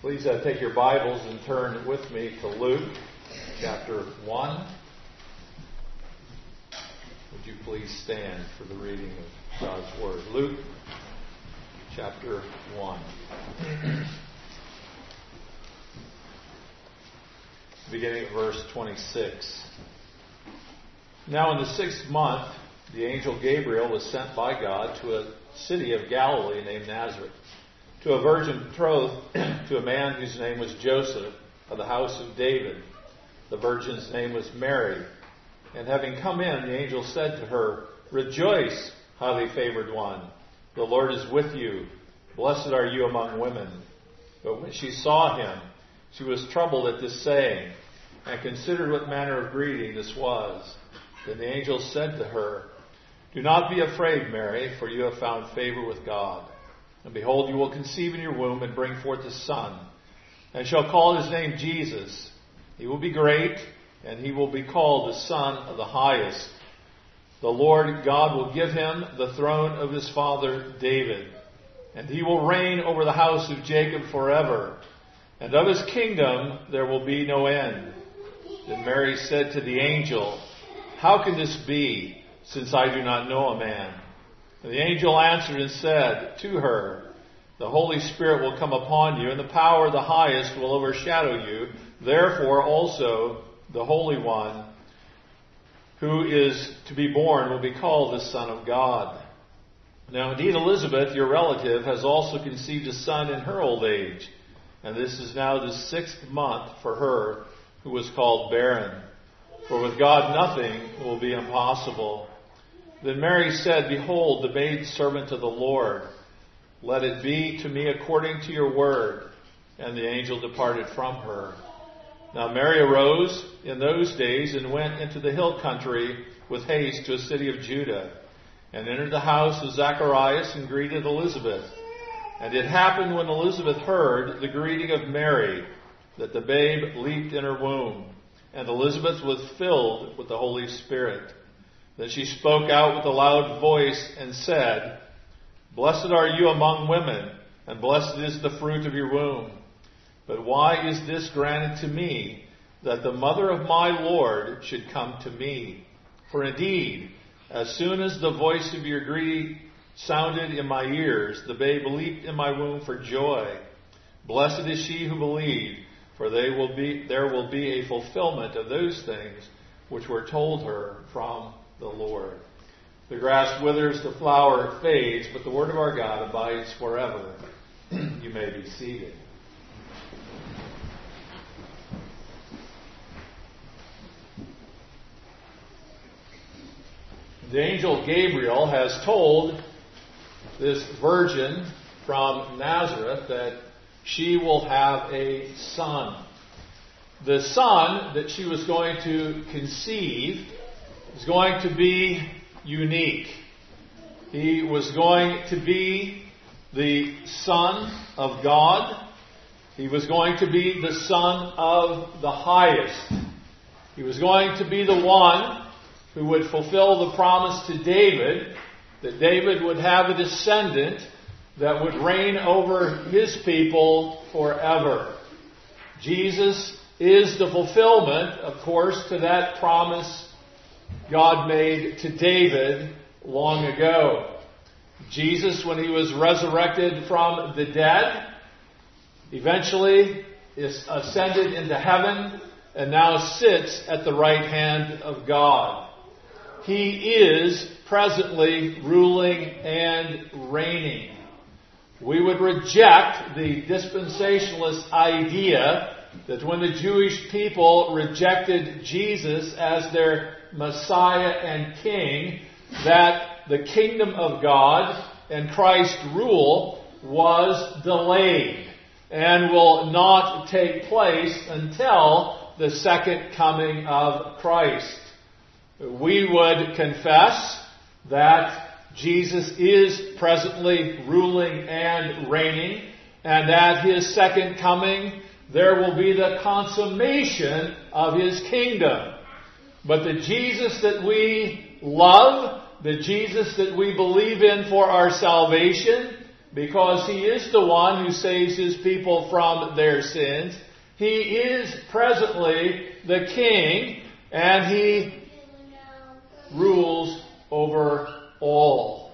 Please take your Bibles and turn with me to Luke chapter 1. Would you please stand for the reading of God's Word? Luke chapter 1. Beginning at verse 26. Now in the 6th month, the angel Gabriel was sent by God to a city of Galilee named Nazareth, to a virgin betrothed to a man whose name was Joseph, of the house of David. The virgin's name was Mary. And having come in, the angel said to her, "Rejoice, highly favored one. The Lord is with you. Blessed are you among women." But when she saw him, she was troubled at this saying, and considered what manner of greeting this was. Then the angel said to her, "Do not be afraid, Mary, for you have found favor with God. And behold, you will conceive in your womb and bring forth a son, and shall call his name Jesus. He will be great, and he will be called the Son of the Highest. The Lord God will give him the throne of his father David, and he will reign over the house of Jacob forever, and of his kingdom there will be no end." Then Mary said to the angel, "How can this be, since I do not know a man?" And the angel answered and said to her, "The Holy Spirit will come upon you, and the power of the Highest will overshadow you. Therefore also the Holy One who is to be born will be called the Son of God. Now indeed Elizabeth, your relative, has also conceived a son in her old age, and this is now the 6th month for her who was called barren. For with God nothing will be impossible." Then Mary said, "Behold, the maidservant of the Lord. Let it be to me according to your word." And the angel departed from her. Now Mary arose in those days and went into the hill country with haste to a city of Judah, and entered the house of Zacharias and greeted Elizabeth. And it happened when Elizabeth heard the greeting of Mary, that the babe leaped in her womb, and Elizabeth was filled with the Holy Spirit. Then she spoke out with a loud voice and said, "Blessed are you among women, and blessed is the fruit of your womb. But why is this granted to me, that the mother of my Lord should come to me? For indeed, as soon as the voice of your greeting sounded in my ears, the babe leaped in my womb for joy. Blessed is she who believed, for there will be a fulfillment of those things which were told her from the Lord." The grass withers, the flower fades, but the word of our God abides forever. You may be seated. The angel Gabriel has told this virgin from Nazareth that she will have a son. The son that she was going to conceive is going to be unique. He was going to be the Son of God. He was going to be the Son of the Highest. He was going to be the one who would fulfill the promise to David, that David would have a descendant that would reign over his people forever. Jesus is the fulfillment, of course, to that promise God made to David long ago. Jesus, when he was resurrected from the dead, eventually is ascended into heaven and now sits at the right hand of God. He is presently ruling and reigning. We would reject the dispensationalist idea that when the Jewish people rejected Jesus as their Messiah and King, that the kingdom of God and Christ's rule was delayed and will not take place until the second coming of Christ. We would confess that Jesus is presently ruling and reigning, and at his second coming there will be the consummation of his kingdom. But the Jesus that we love, the Jesus that we believe in for our salvation, because He is the one who saves His people from their sins. He is presently the King, and He rules over all.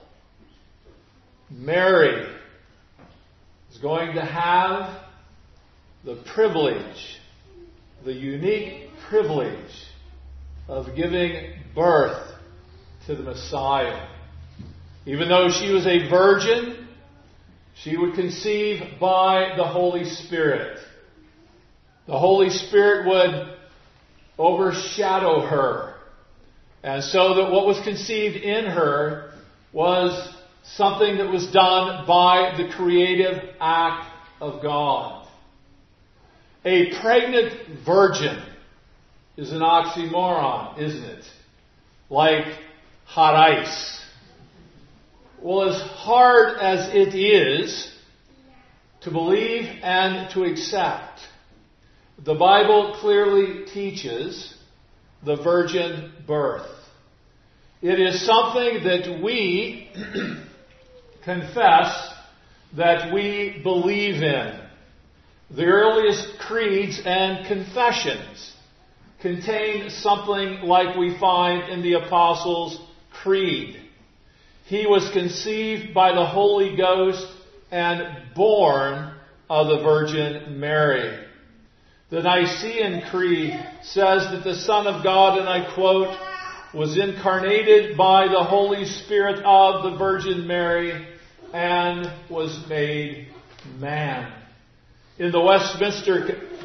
Mary is going to have the privilege, the unique privilege of giving birth to the Messiah. Even though she was a virgin, she would conceive by the Holy Spirit. The Holy Spirit would overshadow her. And so that what was conceived in her was something that was done by the creative act of God. A pregnant virgin is an oxymoron, isn't it? Like hot ice. Well, as hard as it is to believe and to accept, the Bible clearly teaches the virgin birth. It is something that we confess that we believe in. The earliest creeds and confessions contain something like we find in the Apostles' Creed. He was conceived by the Holy Ghost and born of the Virgin Mary. The Nicene Creed says that the Son of God, and I quote, was incarnated by the Holy Spirit of the Virgin Mary and was made man. In the Westminster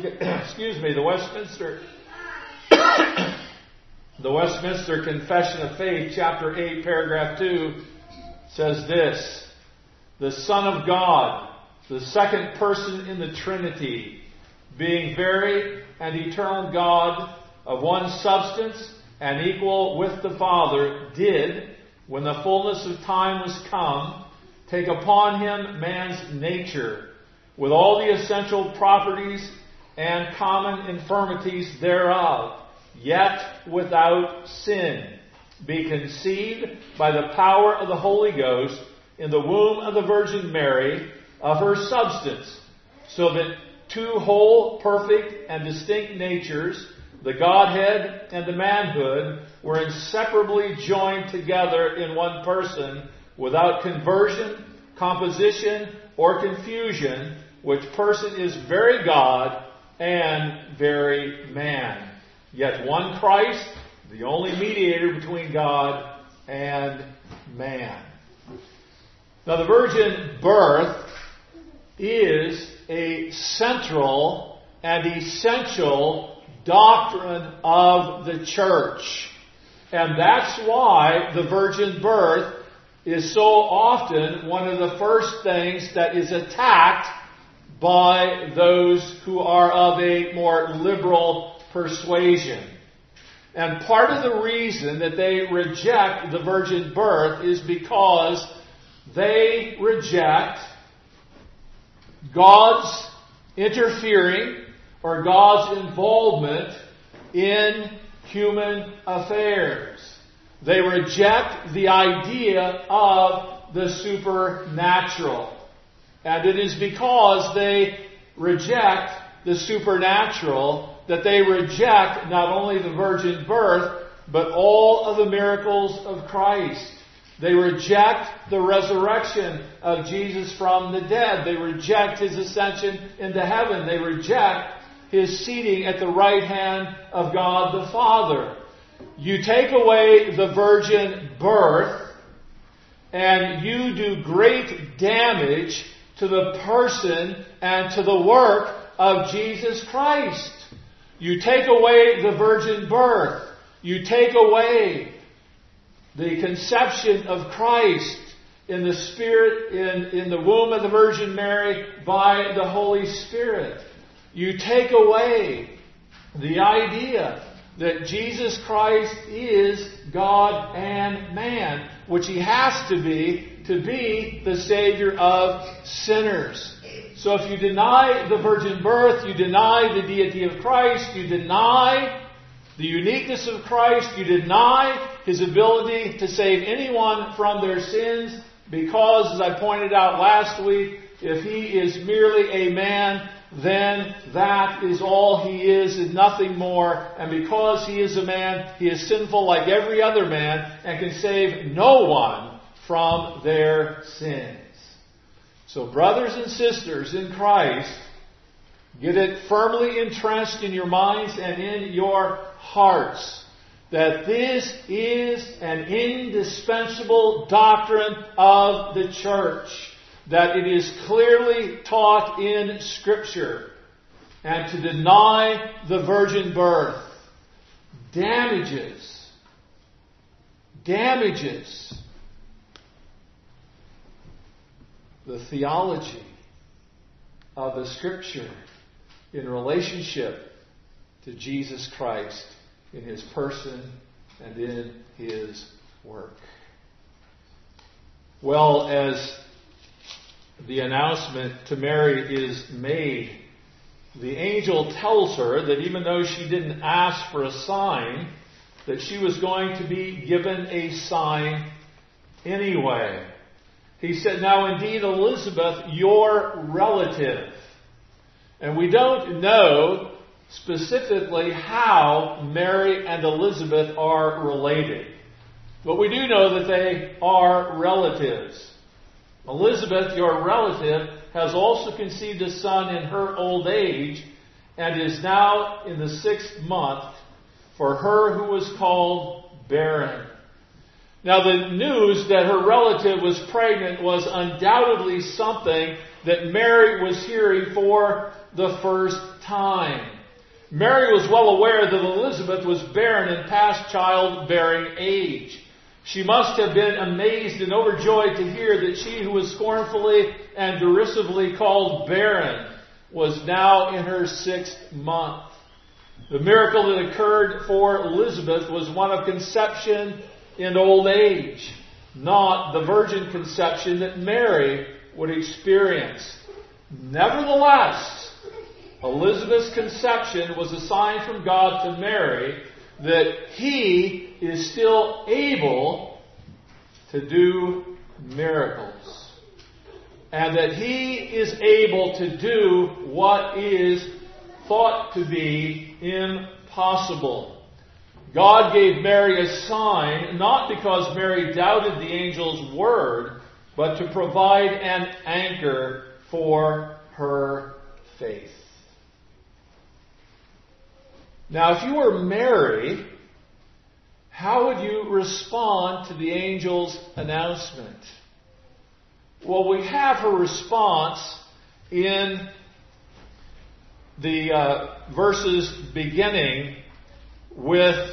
Confession of Faith, chapter 8, paragraph 2, says this: the Son of God, the second person in the Trinity, being very and eternal God, of one substance and equal with the Father, did, when the fullness of time was come, take upon Him man's nature, with all the essential properties and common infirmities thereof, yet without sin, be conceived by the power of the Holy Ghost in the womb of the Virgin Mary, of her substance, so that two whole, perfect, and distinct natures, the Godhead and the manhood, were inseparably joined together in one person, without conversion, composition, or confusion, which person is very God and very man. Yet one Christ, the only mediator between God and man. Now, the virgin birth is a central and essential doctrine of the church. And that's why the virgin birth is so often one of the first things that is attacked by those who are of a more liberal persuasion. And part of the reason that they reject the virgin birth is because they reject God's interfering or God's involvement in human affairs. They reject the idea of the supernatural. And it is because they reject the supernatural that they reject not only the virgin birth, but all of the miracles of Christ. They reject the resurrection of Jesus from the dead. They reject His ascension into heaven. They reject His seating at the right hand of God the Father. You take away the virgin birth, and you do great damage to the person and to the work of Jesus Christ. You take away the virgin birth. You take away the conception of Christ in the Spirit, in the womb of the Virgin Mary by the Holy Spirit. You take away the idea that Jesus Christ is God and man, which He has to be the Savior of sinners. So if you deny the virgin birth, you deny the deity of Christ, you deny the uniqueness of Christ, you deny His ability to save anyone from their sins, because, as I pointed out last week, if he is merely a man, then that is all he is and nothing more. And because he is a man, he is sinful like every other man and can save no one from their sins. So brothers and sisters in Christ, get it firmly entrenched in your minds and in your hearts that this is an indispensable doctrine of the church, that it is clearly taught in Scripture, and to deny the virgin birth damages the theology of the Scripture in relationship to Jesus Christ in His person and in His work. Well, as the announcement to Mary is made, the angel tells her that even though she didn't ask for a sign, that she was going to be given a sign anyway. He said, "Now indeed Elizabeth, your relative." And we don't know specifically how Mary and Elizabeth are related. But we do know that they are relatives. Elizabeth, your relative, has also conceived a son in her old age and is now in the 6th month for her who was called barren. Now the news that her relative was pregnant was undoubtedly something that Mary was hearing for the first time. Mary was well aware that Elizabeth was barren and past childbearing age. She must have been amazed and overjoyed to hear that she who was scornfully and derisively called barren was now in her 6th month. The miracle that occurred for Elizabeth was one of conception in old age, not the virgin conception that Mary would experience. Nevertheless, Elizabeth's conception was a sign from God to Mary that He is still able to do miracles. And that He is able to do what is thought to be impossible. God gave Mary a sign, not because Mary doubted the angel's word, but to provide an anchor for her faith. Now, if you were Mary, how would you respond to the angel's announcement? Well, we have her response in the verses beginning with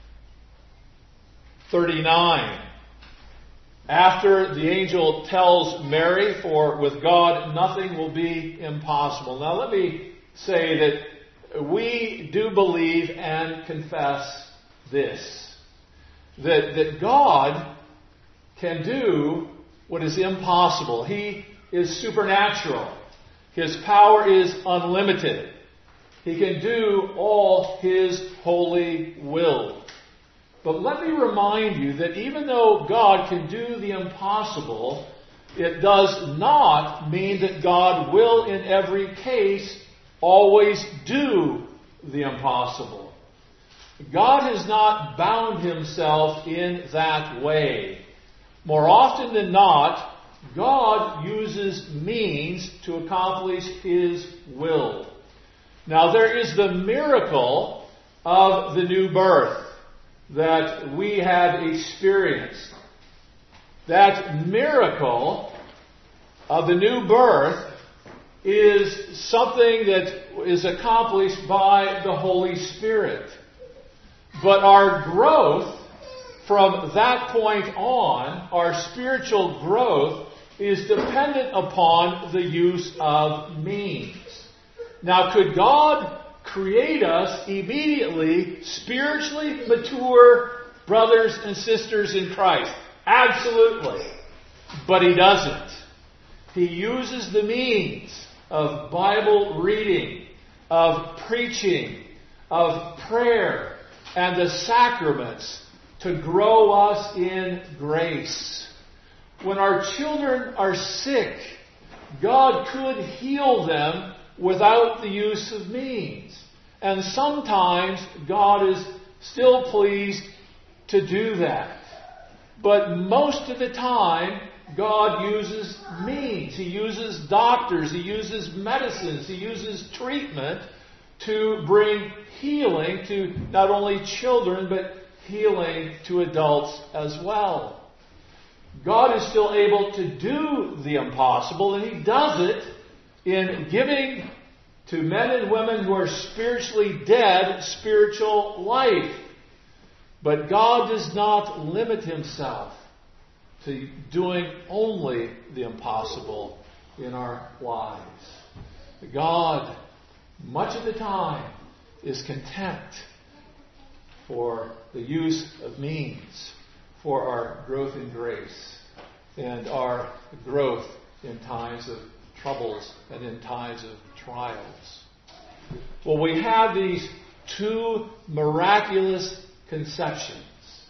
39. After the angel tells Mary, "For with God nothing will be impossible." Now let me say that we do believe and confess this. That God can do what is impossible. He is supernatural. His power is unlimited. He can do all His holy will. But let me remind you that even though God can do the impossible, it does not mean that God will in every case always do the impossible. God has not bound Himself in that way. More often than not, God uses means to accomplish His will. Now there is the miracle of the new birth that we have experienced. That miracle of the new birth is something that is accomplished by the Holy Spirit. But our growth from that point on, our spiritual growth, is dependent upon the use of means. Now, could God create us immediately spiritually mature brothers and sisters in Christ? Absolutely. But He doesn't. He uses the means of Bible reading, of preaching, of prayer, and the sacraments to grow us in grace. when our children are sick, God could heal them without the use of means. And sometimes God is still pleased to do that. But most of the time, God uses means. He uses doctors. He uses medicines. He uses treatment to bring healing to not only children, but healing to adults as well. God is still able to do the impossible, and He does it in giving to men and women who are spiritually dead spiritual life. But God does not limit Himself to doing only the impossible in our lives. God, much of the time, is content for the use of means for our growth in grace and our growth in times of troubles and in times of trials. Well, we have these two miraculous conceptions.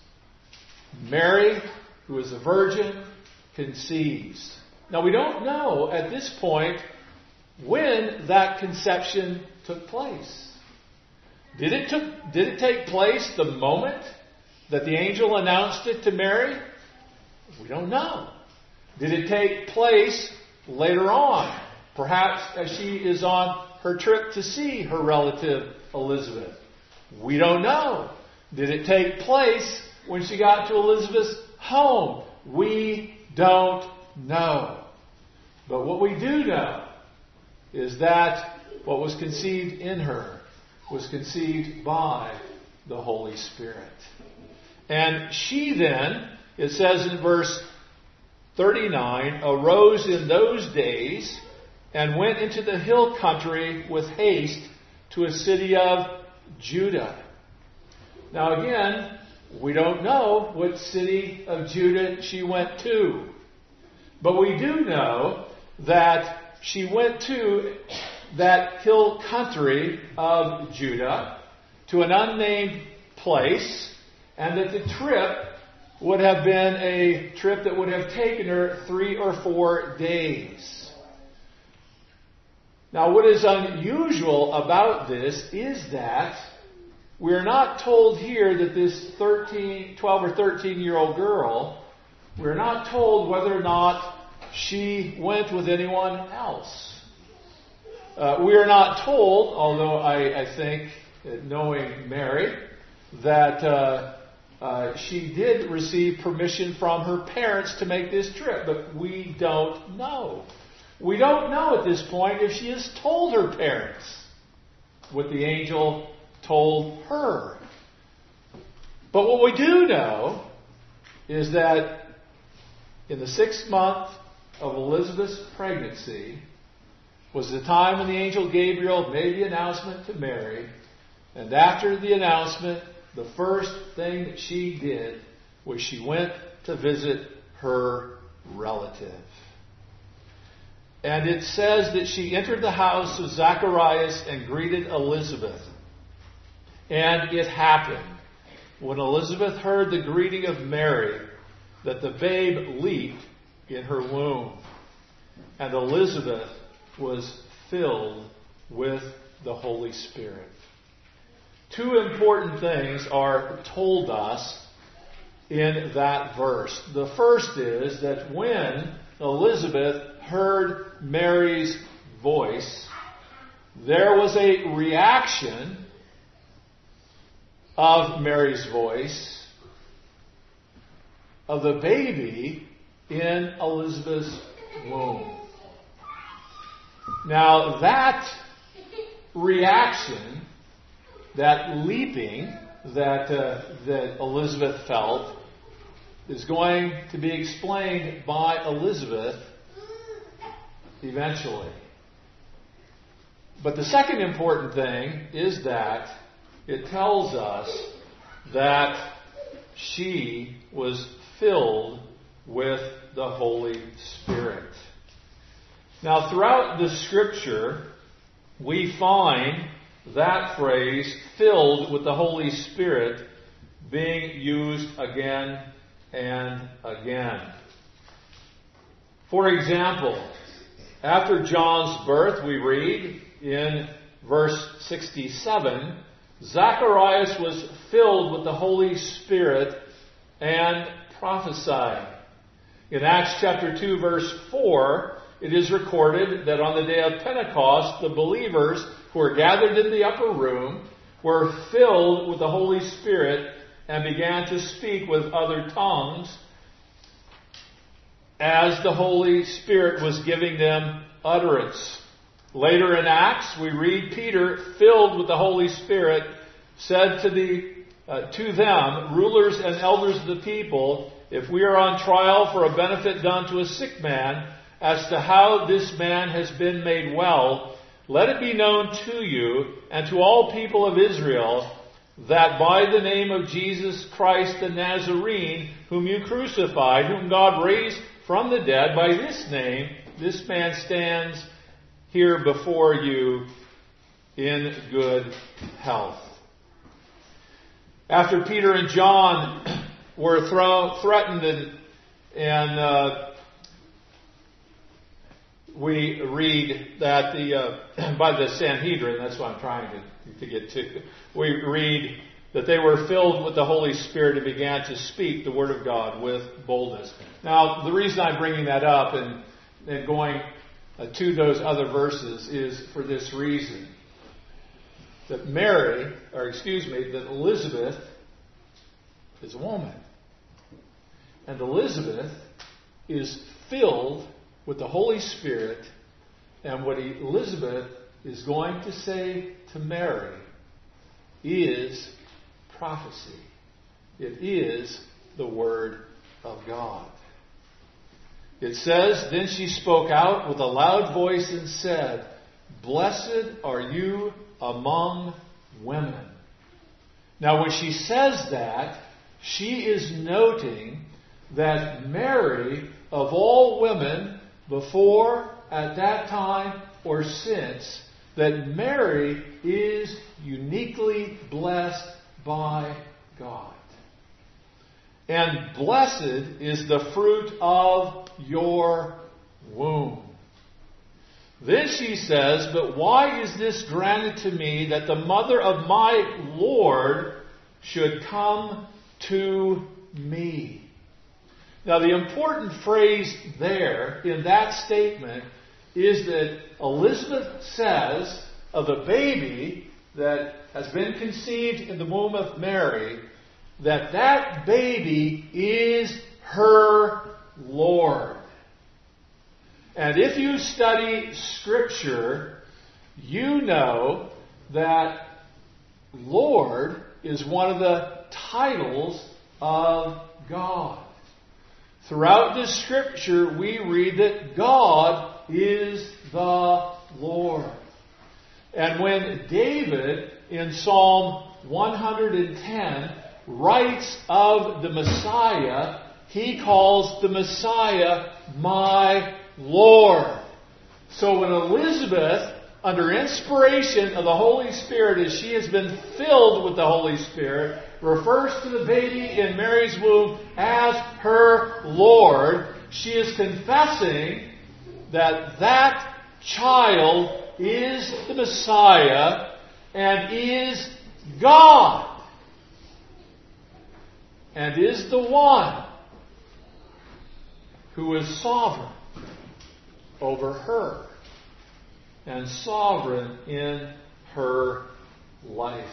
Mary, who is a virgin, conceives. Now, we don't know at this point when that conception took place. Did it take place the moment that the angel announced it to Mary? We don't know. Did it take place later on? Perhaps as she is on her trip to see her relative Elizabeth. We don't know. Did it take place when she got to Elizabeth's home? We don't know. But what we do know is that what was conceived in her was conceived by the Holy Spirit. And she then, it says in verse 39, arose in those days and went into the hill country with haste to a city of Judah. Now again, we don't know what city of Judah she went to. But we do know that she went to that hill country of Judah, to an unnamed place, and that the trip would have been a trip that would have taken her 3 or 4 days. Now, what is unusual about this is that we're not told here that this 12 or 13-year-old girl, we're not told whether or not she went with anyone else. We are not told, although I think, knowing Mary, that she did receive permission from her parents to make this trip, but we don't know. We don't know at this point if she has told her parents what the angel told her. But what we do know is that in the 6th month of Elizabeth's pregnancy was the time when the angel Gabriel made the announcement to Mary. And after the announcement, the first thing that she did was she went to visit her relative. And it says that she entered the house of Zacharias and greeted Elizabeth. And it happened, when Elizabeth heard the greeting of Mary, that the babe leaped in her womb. And Elizabeth was filled with the Holy Spirit. 2 important things are told us in that verse. The first is that when Elizabeth heard Mary's voice, there was a reaction of Mary's voice of the baby in Elizabeth's womb. Now that reaction, that leaping that Elizabeth felt, is going to be explained by Elizabeth eventually. But the second important thing is that it tells us that she was filled with the Holy Spirit. Now, throughout the Scripture, we find that phrase, filled with the Holy Spirit, being used again and again. For example, after John's birth, we read in verse 67, Zacharias was filled with the Holy Spirit and prophesied. In Acts chapter 2, verse 4, it is recorded that on the day of Pentecost, the believers who were gathered in the upper room were filled with the Holy Spirit and began to speak with other tongues as the Holy Spirit was giving them utterance. Later in Acts, we read Peter, filled with the Holy Spirit, said to them, rulers and elders of the people, if we are on trial for a benefit done to a sick man, as to how this man has been made well, let it be known to you and to all people of Israel that by the name of Jesus Christ the Nazarene, whom you crucified, whom God raised from the dead, by this name, this man stands here before you in good health. After Peter and John were threatened and we read that by the Sanhedrin, that's what I'm trying to get to. We read that they were filled with the Holy Spirit and began to speak the Word of God with boldness. Now, the reason I'm bringing that up and going to those other verses is for this reason. That that Elizabeth is a woman. And Elizabeth is filled with the Holy Spirit, and what Elizabeth is going to say to Mary is prophecy. It is the Word of God. It says, then she spoke out with a loud voice and said, blessed are you among women. Now when she says that, she is noting that Mary, of all women, before, at that time, or since, that Mary is uniquely blessed by God. And blessed is the fruit of your womb. Then she says, but why is this granted to me that the mother of my Lord should come to me? Now the important phrase there in that statement is that Elizabeth says of the baby that has been conceived in the womb of Mary, that baby is her Lord. And if you study Scripture, you know that Lord is one of the titles of God. Throughout the Scripture, we read that God is the Lord. And when David, in Psalm 110, writes of the Messiah, he calls the Messiah my Lord. So when Elizabeth, under inspiration of the Holy Spirit, as she has been filled with the Holy Spirit, refers to the baby in Mary's womb as her Lord, she is confessing that child is the Messiah and is God and is the one who is sovereign over her and sovereign in her life.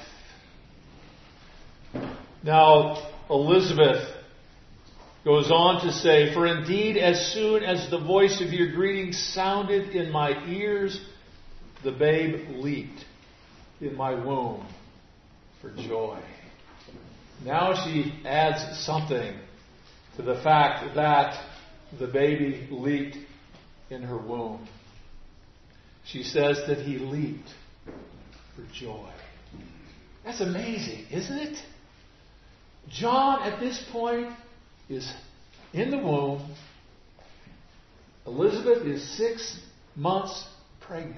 Now, Elizabeth goes on to say, for indeed, as soon as the voice of your greeting sounded in my ears, the babe leaped in my womb for joy. Now she adds something to the fact that the baby leaped in her womb. She says that he leaped for joy. That's amazing, isn't it? John, at this point, is in the womb. Elizabeth is 6 months pregnant.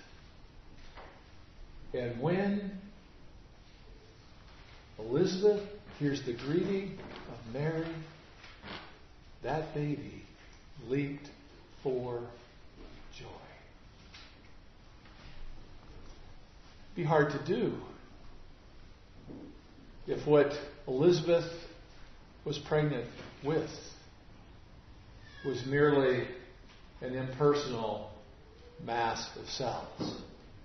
And when Elizabeth hears the greeting of Mary, that baby leaped for joy. Be hard to do if what Elizabeth was pregnant with was merely an impersonal mass of cells.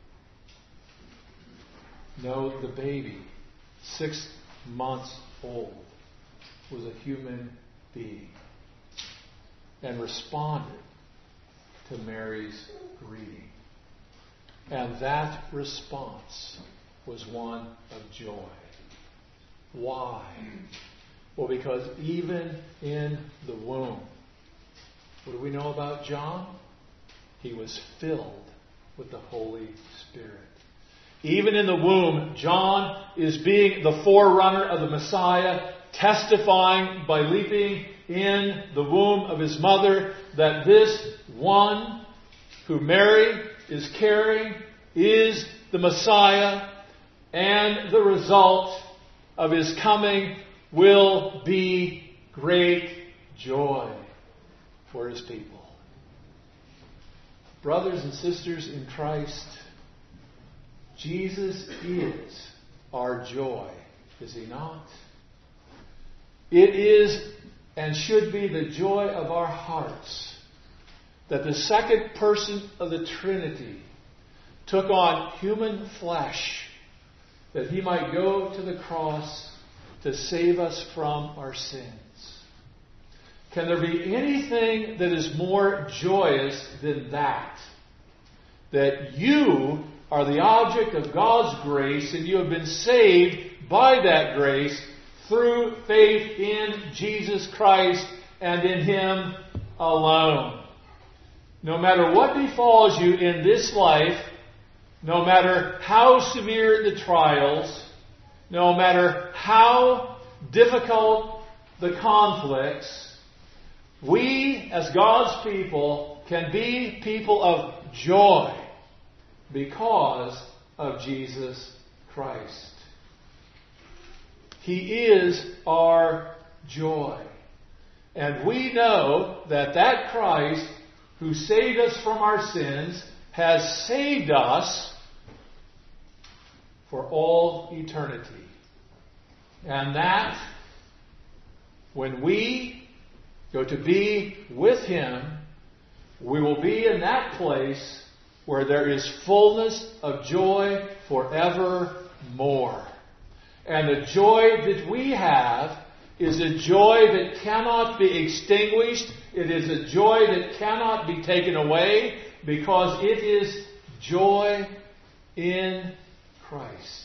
No, the baby, 6 months old, was a human being and responded to Mary's greeting. And that response was one of joy. Why? Well, because even in the womb, what do we know about John? He was filled with the Holy Spirit. Even in the womb, John is being the forerunner of the Messiah, testifying by leaping in the womb of his mother that this one who Mary is carrying is the Messiah, and the result of his coming will be great joy for his people. Brothers and sisters in Christ, Jesus is our joy, is he not? It is and should be the joy of our hearts that the second person of the Trinity took on human flesh that he might go to the cross to save us from our sins. Can there be anything that is more joyous than that? That you are the object of God's grace and you have been saved by that grace through faith in Jesus Christ and in Him alone. No matter what befalls you in this life, no matter how severe the trials, no matter how difficult the conflicts, we as God's people can be people of joy because of Jesus Christ. He is our joy. And we know that that Christ who saved us from our sins has saved us for all eternity. And that when we go to be with Him, we will be in that place where there is fullness of joy forevermore. And the joy that we have is a joy that cannot be extinguished. It is a joy that cannot be taken away because it is joy in Christ.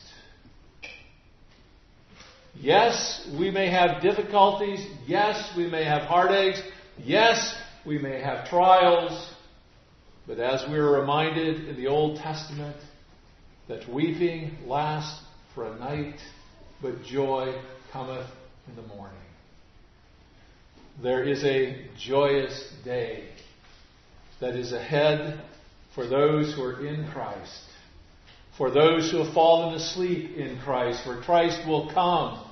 Yes, we may have difficulties. Yes, we may have heartaches. Yes, we may have trials. But as we are reminded in the Old Testament, that weeping lasts for a night, but joy cometh in the morning. There is a joyous day that is ahead for those who are in Christ, for those who have fallen asleep in Christ, where Christ will come,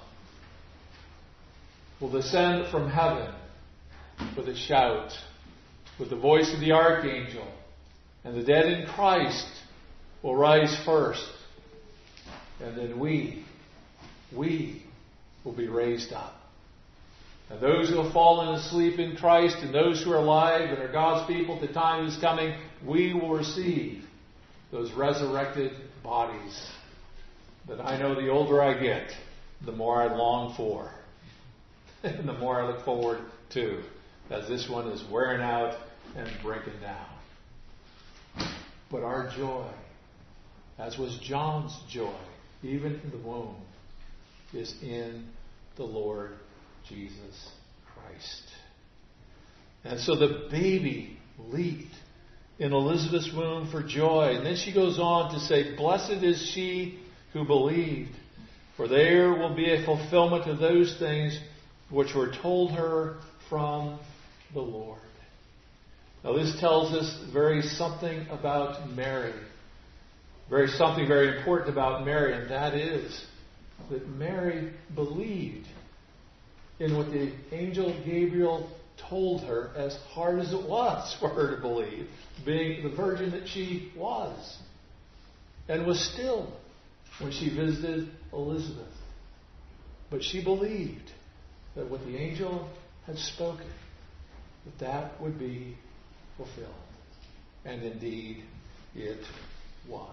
will descend from heaven with a shout, with the voice of the archangel, and the dead in Christ will rise first, and then we will be raised up. And those who have fallen asleep in Christ and those who are alive and are God's people at the time is coming, we will receive those resurrected bodies that I know the older I get, the more I long for. And the more I look forward to, as this one is wearing out and breaking down. But our joy, as was John's joy, even in the womb, is in the Lord Jesus Christ. And so the baby leaped in Elizabeth's womb for joy. And then she goes on to say, "Blessed is she who believed, for there will be a fulfillment of those things which were told her from the Lord." Now this tells us something about Mary. Something very important about Mary, and that is that Mary believed in what the angel Gabriel told her, as hard as it was for her to believe, being the virgin that she was, and was still when she visited Elizabeth. But she believed that what the angel had spoken, that would be fulfilled. And indeed, it was.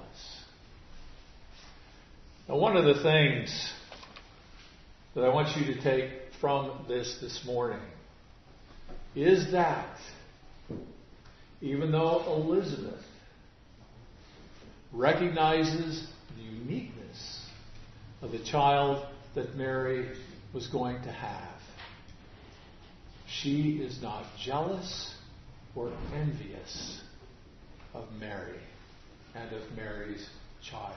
Now, one of the things that I want you to take from this morning is that even though Elizabeth recognizes the uniqueness of the child that Mary was going to have, she is not jealous or envious of Mary and of Mary's child.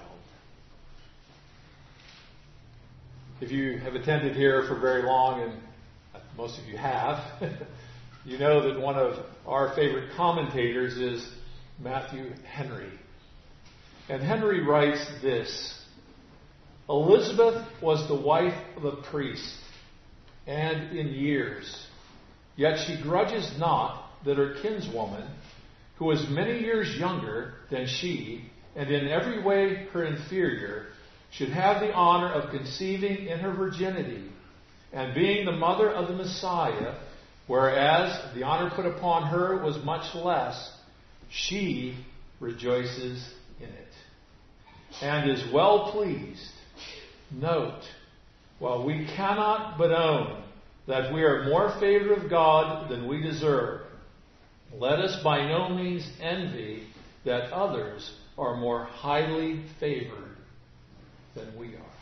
If you have attended here for very long, and most of you have, you know that one of our favorite commentators is Matthew Henry. And Henry writes this: Elizabeth was the wife of a priest, and in years, yet she grudges not that her kinswoman, who was many years younger than she, and in every way her inferior, should have the honor of conceiving in her virginity, and being the mother of the Messiah, whereas the honor put upon her was much less, she rejoices in it, and is well pleased. Note, while we cannot but own that we are more favored of God than we deserve, let us by no means envy that others are more highly favored than we are.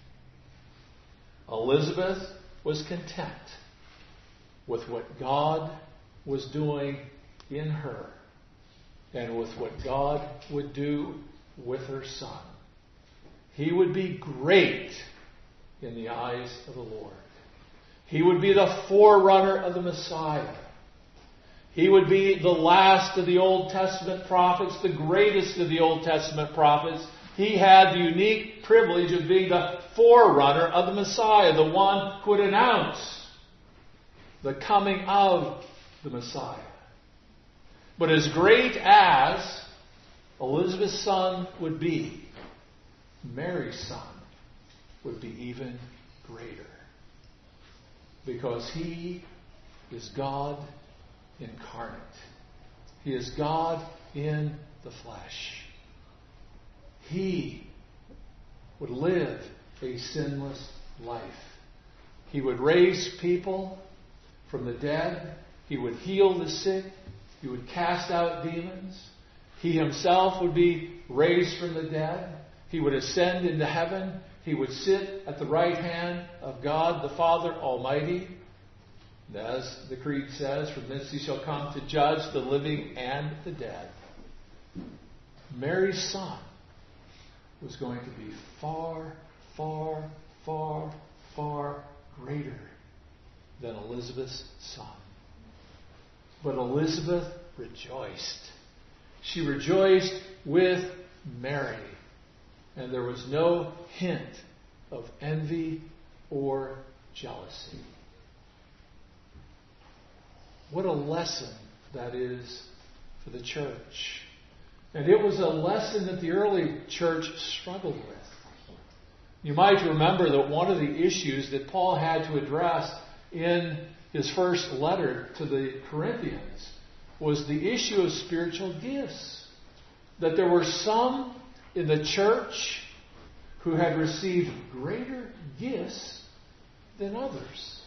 Elizabeth was content with what God was doing in her and with what God would do with her son. He would be great in the eyes of the Lord. He would be the forerunner of the Messiah. He would be the last of the Old Testament prophets, the greatest of the Old Testament prophets. He had the unique privilege of being the forerunner of the Messiah, the one who would announce the coming of the Messiah. But as great as Elizabeth's son would be, Mary's son would be even greater. Because he is God incarnate. He is God in the flesh. He would live a sinless life. He would raise people from the dead. He would heal the sick. He would cast out demons. He himself would be raised from the dead. He would ascend into heaven. He would sit at the right hand of God the Father Almighty. And as the Creed says, from this he shall come to judge the living and the dead. Mary's son was going to be far, far, far, far greater than Elizabeth's son. But Elizabeth rejoiced. She rejoiced with Mary. And there was no hint of envy or jealousy. What a lesson that is for the church. And it was a lesson that the early church struggled with. You might remember that one of the issues that Paul had to address in his first letter to the Corinthians was the issue of spiritual gifts. That there were some in the church who had received greater gifts than others.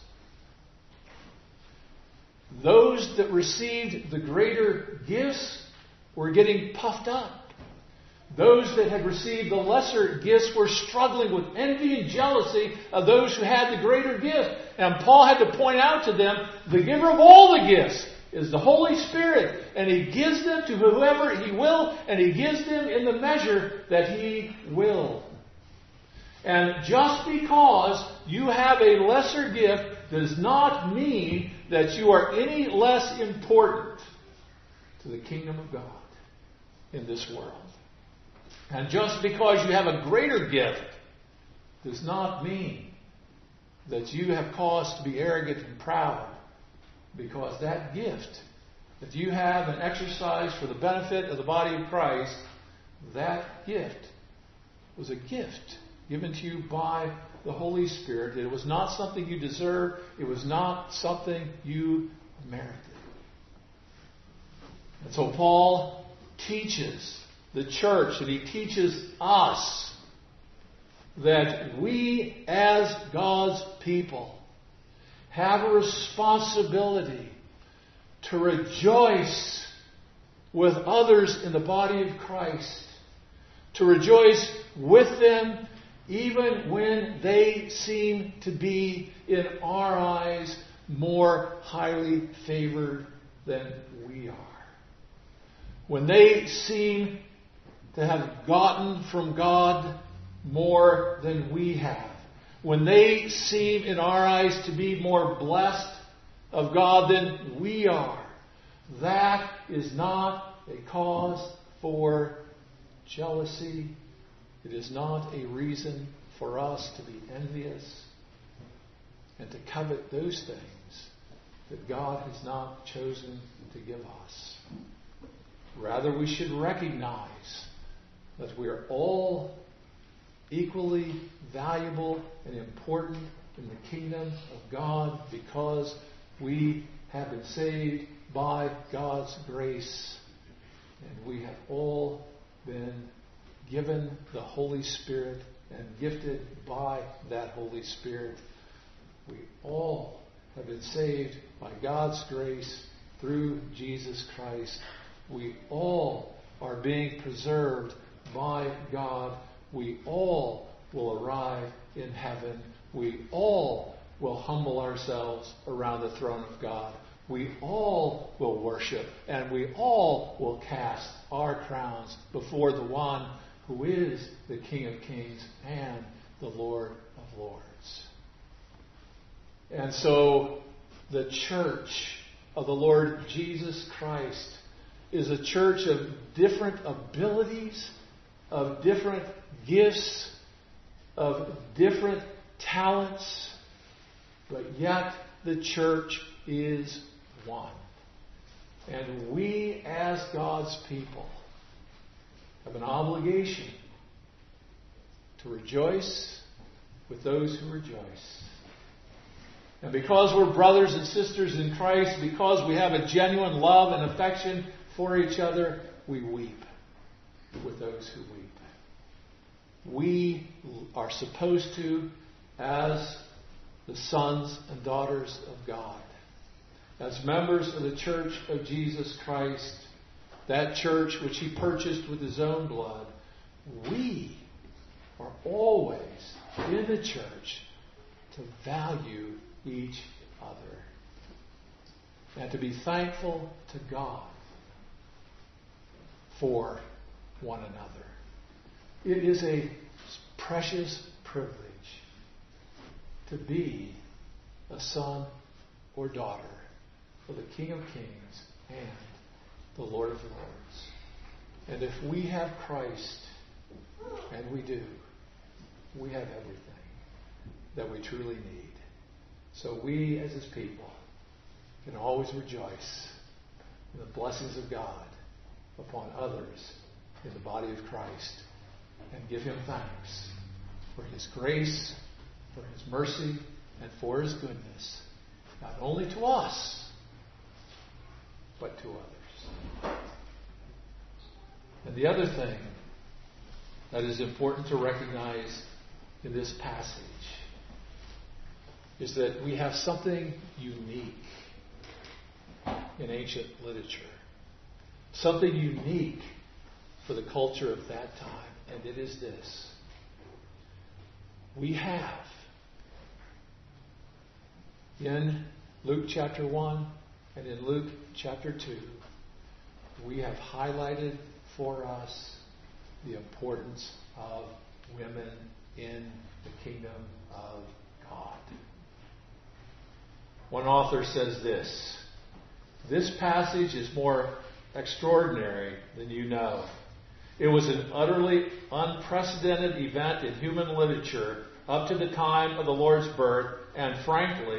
Those that received the greater gifts were getting puffed up. Those that had received the lesser gifts were struggling with envy and jealousy of those who had the greater gift. And Paul had to point out to them, the giver of all the gifts is the Holy Spirit. And He gives them to whoever He will, and He gives them in the measure that He will. And just because you have a lesser gift does not mean that you are any less important to the kingdom of God in this world. And just because you have a greater gift does not mean that you have cause to be arrogant and proud Because that gift that you have and exercise for the benefit of the body of Christ, that gift was a gift given to you by the Holy Spirit. It was not something you deserved. It was not something you merited. And so Paul teaches the church, and he teaches us that we as God's people have a responsibility to rejoice with others in the body of Christ, to rejoice with them even when they seem to be, in our eyes, more highly favored than we are. When they seem to have gotten from God more than we have. When they seem, in our eyes, to be more blessed of God than we are. That is not a cause for jealousy. It is not a reason for us to be envious and to covet those things that God has not chosen to give us. Rather, we should recognize that we are all equally valuable and important in the kingdom of God because we have been saved by God's grace, and we have all been given the Holy Spirit and gifted by that Holy Spirit. We all have been saved by God's grace through Jesus Christ. We all are being preserved by God. We all will arrive in heaven. We all will humble ourselves around the throne of God. We all will worship, and we all will cast our crowns before the one who is the King of Kings and the Lord of Lords. And so the church of the Lord Jesus Christ is a church of different abilities, of different gifts, of different talents, but yet the church is one. And we, as God's people, have an obligation to rejoice with those who rejoice. And because we're brothers and sisters in Christ, because we have a genuine love and affection for each other, we weep with those who weep. We are supposed to, as the sons and daughters of God, as members of the Church of Jesus Christ, that church which He purchased with His own blood, we are always in the church to value each other and to be thankful to God for one another. It is a precious privilege to be a son or daughter of the King of Kings and the Lord of Lords. And if we have Christ, and we do, we have everything that we truly need. So we, as His people, can always rejoice in the blessings of God upon others in the body of Christ and give Him thanks for His grace, for His mercy, and for His goodness, not only to us, but to others. And the other thing that is important to recognize in this passage is that we have something unique in ancient literature. Something unique for the culture of that time. And it is this. We have, in Luke chapter 1 and in Luke chapter 2, we have highlighted for us the importance of women in the kingdom of God. One author says this: this passage is more extraordinary than you know. It was an utterly unprecedented event in human literature up to the time of the Lord's birth, and frankly,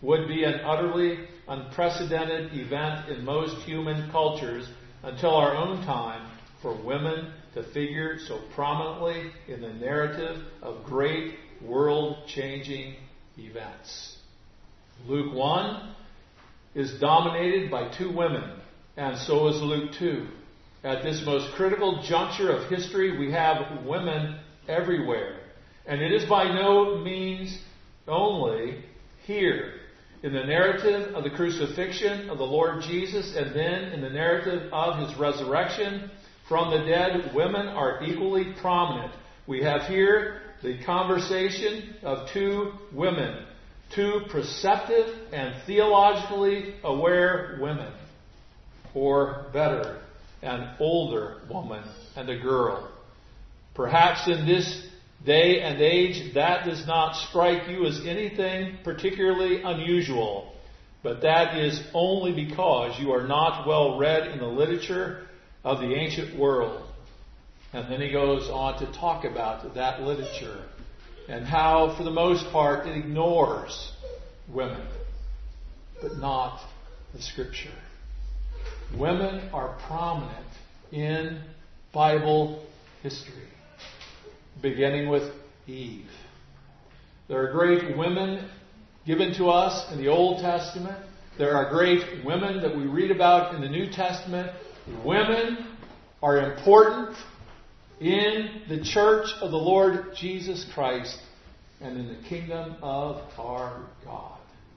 would be an utterly unprecedented event in most human cultures until our own time for women to figure so prominently in the narrative of great world-changing events. Luke 1 is dominated by 2 women, and so is Luke 2. At this most critical juncture of history, we have women everywhere. And it is by no means only here. In the narrative of the crucifixion of the Lord Jesus, and then in the narrative of His resurrection from the dead, women are equally prominent. We have here the conversation of 2 women, 2 perceptive and theologically aware women, or better, an older woman and a girl. Perhaps in this day and age that does not strike you as anything particularly unusual, but that is only because you are not well read in the literature of the ancient world. And then he goes on to talk about that literature and how, for the most part, it ignores women, but not the Scripture. Women are prominent in Bible history, beginning with Eve. There are great women given to us in the Old Testament. There are great women that we read about in the New Testament. Women are important in the church of the Lord Jesus Christ and in the kingdom of our God.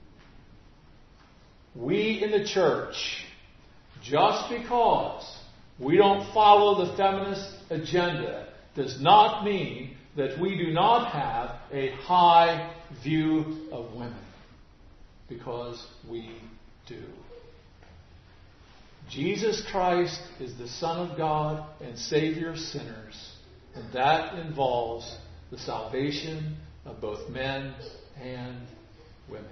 We in the church, just because we don't follow the feminist agenda, does not mean that we do not have a high view of women, because we do. Jesus Christ is the Son of God and Savior of sinners, and that involves the salvation of both men and women.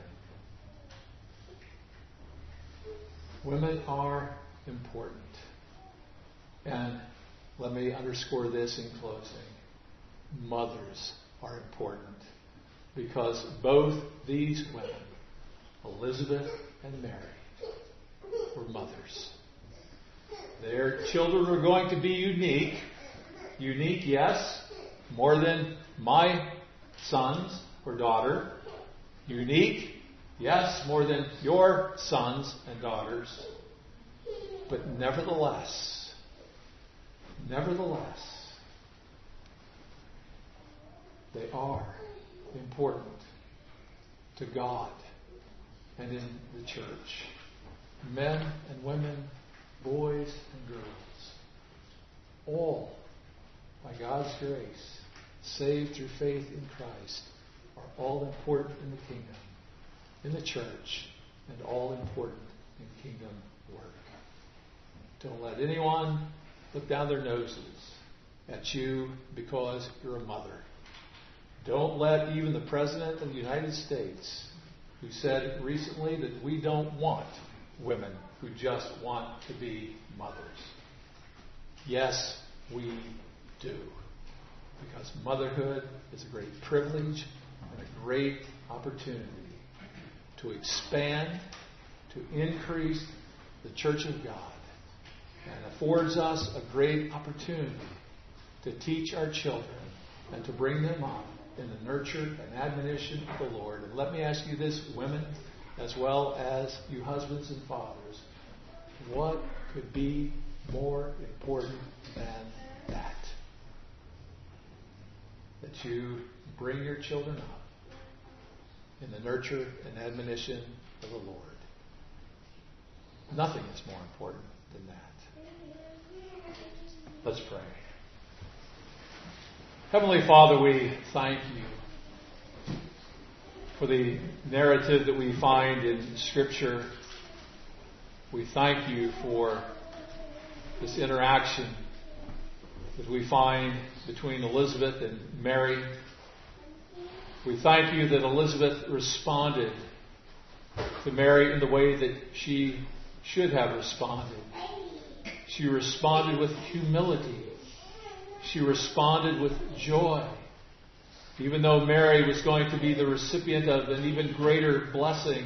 Women are important. And let me underscore this in closing. Mothers are important, because both these women, Elizabeth and Mary, were mothers. Their children were going to be unique. Unique, yes, more than my sons or daughter. Unique, yes, more than your sons and daughters. But nevertheless, they are important to God and in the church. Men and women, boys and girls, all, by God's grace, saved through faith in Christ, are all important in the kingdom, in the church, and all important in kingdom work. Don't let anyone look down their noses at you because you're a mother. Don't let even the President of the United States, who said recently that we don't want women who just want to be mothers. Yes, we do. Because motherhood is a great privilege and a great opportunity to expand, to increase the Church of God, and affords us a great opportunity to teach our children and to bring them up in the nurture and admonition of the Lord. And let me ask you this, women, as well as you husbands and fathers, what could be more important than that? That you bring your children up in the nurture and admonition of the Lord. Nothing is more important than that. Let's pray. Heavenly Father, we thank you for the narrative that we find in Scripture. We thank you for this interaction that we find between Elizabeth and Mary. We thank you that Elizabeth responded to Mary in the way that she should have responded. She responded with humility. She responded with joy. Even though Mary was going to be the recipient of an even greater blessing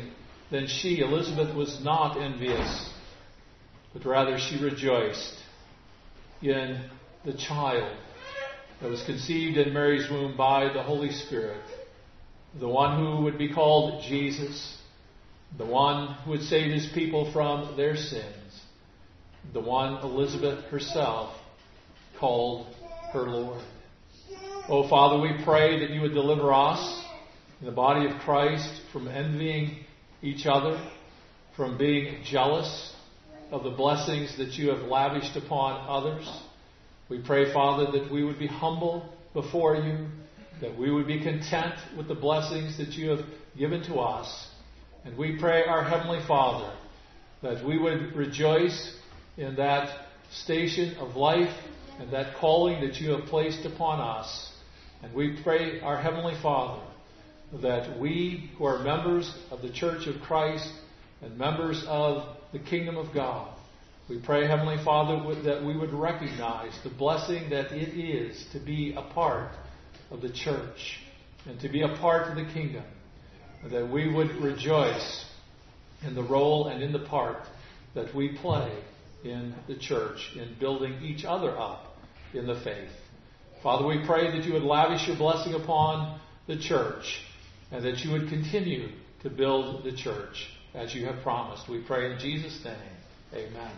then she, Elizabeth, was not envious, but rather she rejoiced in the child that was conceived in Mary's womb by the Holy Spirit, the one who would be called Jesus, the one who would save his people from their sins, the one Elizabeth herself called her Lord. Oh, Father, we pray that you would deliver us in the body of Christ from envying each other, from being jealous of the blessings that you have lavished upon others. We pray, Father, that we would be humble before you, that we would be content with the blessings that you have given to us. And we pray, our Heavenly Father, that we would rejoice in that station of life and that calling that you have placed upon us. And we pray, our Heavenly Father, that we who are members of the Church of Christ and members of the Kingdom of God, we pray, Heavenly Father, that we would recognize the blessing that it is to be a part of the church and to be a part of the kingdom, and that we would rejoice in the role and in the part that we play in the church in building each other up in the faith. Father, we pray that you would lavish your blessing upon the church and that you would continue to build the church as you have promised. We pray in Jesus' name. Amen.